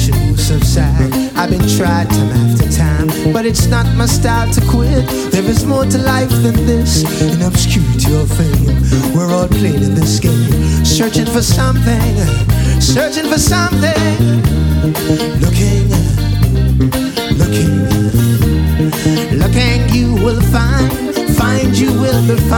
will subside. I've been tried time after time, but it's not my style to quit. There is more to life than this. In obscurity or fame, we're all playing in this game, searching for something, searching for something. Looking, looking, looking, you will find you will be fine.